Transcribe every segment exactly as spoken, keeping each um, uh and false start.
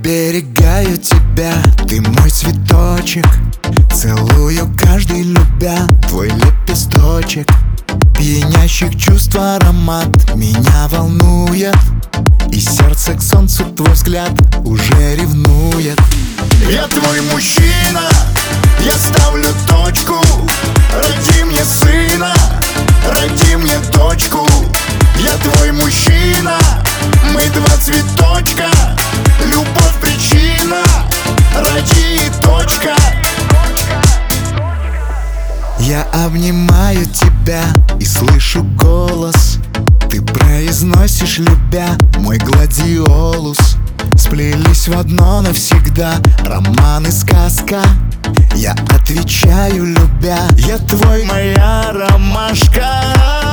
Оберегаю тебя, ты мой цветочек, целую каждый, любя твой лепесточек. Пьянящих чувств аромат меня волнует, и сердце к солнцу твой взгляд уже ревнует. Я твой мужчина, я ставлю точку. Роди мне сына, роди мне дочку. Я твой мужчина, мы два цветочка. Любовь причина, роди и точка. Я обнимаю тебя и слышу голос. Ты произносишь, любя, мой гладиолус. Сплелись в одно навсегда роман и сказка. Я отвечаю, любя, я твой, моя ромашка.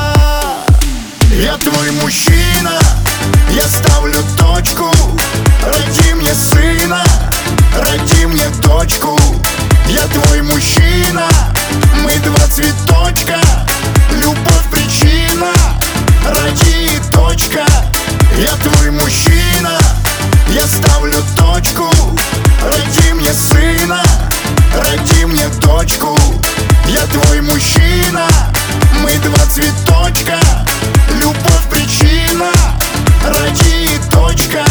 Я твой мужчина, я ставлю точку. Роди мне сына, роди мне дочку. Я твой мужчина, мы два цветочка. Любовь причина, роди и точка. Я твой мужчина, я ставлю точку. Роди мне сына, роди мне дочку. Я твой мужчина, мы два цветочка. Любовь причина, роди и точка.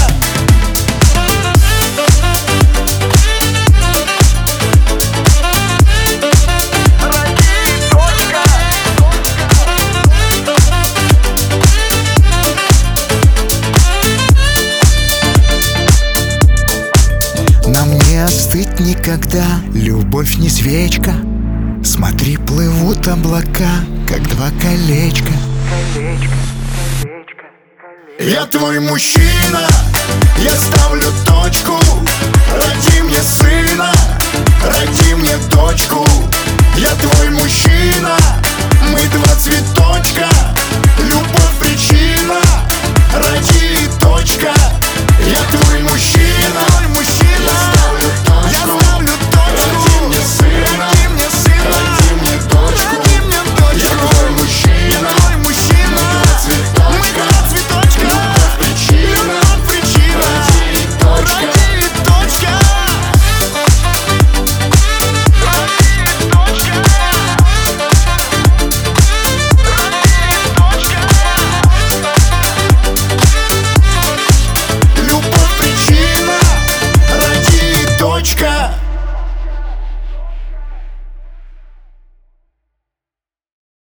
Нам не остыть никогда, любовь не свечка. Смотри, плывут облака, как два колечка. Колечко, колечко, колечко. Я твой мужчина, я ставлю точку. Роди мне сына, роди мне дочку. Я твой мужчина, мы два цветочка.